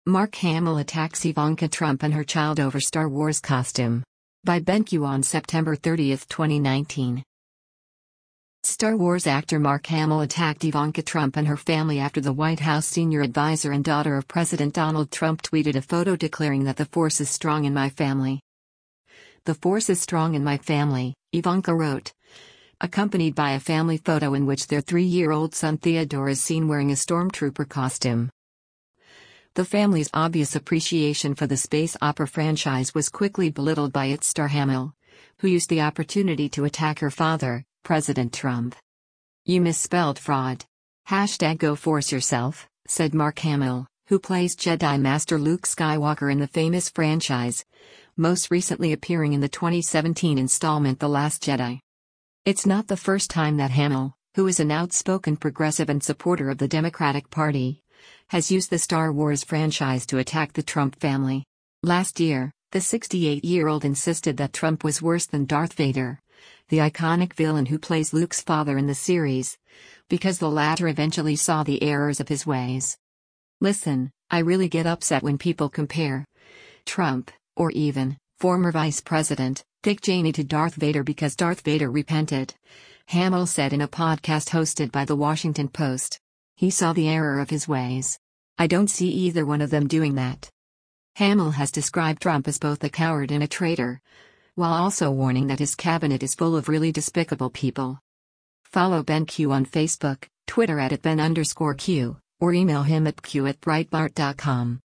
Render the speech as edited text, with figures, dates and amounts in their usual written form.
Mark Hamill attacks Ivanka Trump and her child over Star Wars costume. By BenQ on September 30, 2019. Star Wars actor Mark Hamill attacked Ivanka Trump and her family after the White House senior advisor and daughter of President Donald Trump tweeted a photo declaring that "the force is strong in my family." "The force is strong in my family," Ivanka wrote, accompanied by a family photo in which their 3-year-old son Theodore is seen wearing a stormtrooper costume. The family's obvious appreciation for the space opera franchise was quickly belittled by its star Hamill, who used the opportunity to attack her father, President Trump. "You misspelled fraud. #go force yourself," said Mark Hamill, who plays Jedi Master Luke Skywalker in the famous franchise, most recently appearing in the 2017 installment The Last Jedi. It's not the first time that Hamill, who is an outspoken progressive and supporter of the Democratic Party, has used the Star Wars franchise to attack the Trump family. Last year, the 68-year-old insisted that Trump was worse than Darth Vader, the iconic villain who plays Luke's father in the series, because the latter eventually saw the errors of his ways. "Listen, I really get upset when people compare Trump, or even former Vice President Dick Cheney, to Darth Vader because Darth Vader repented," Hamill said in a podcast hosted by The Washington Post. "He saw the error of his ways. I don't see either one of them doing that." Hamill has described Trump as both a coward and a traitor, while also warning that his cabinet is full of really despicable people. Follow BenQ on Facebook, Twitter @Ben_Q, or email him at q@breitbart.com.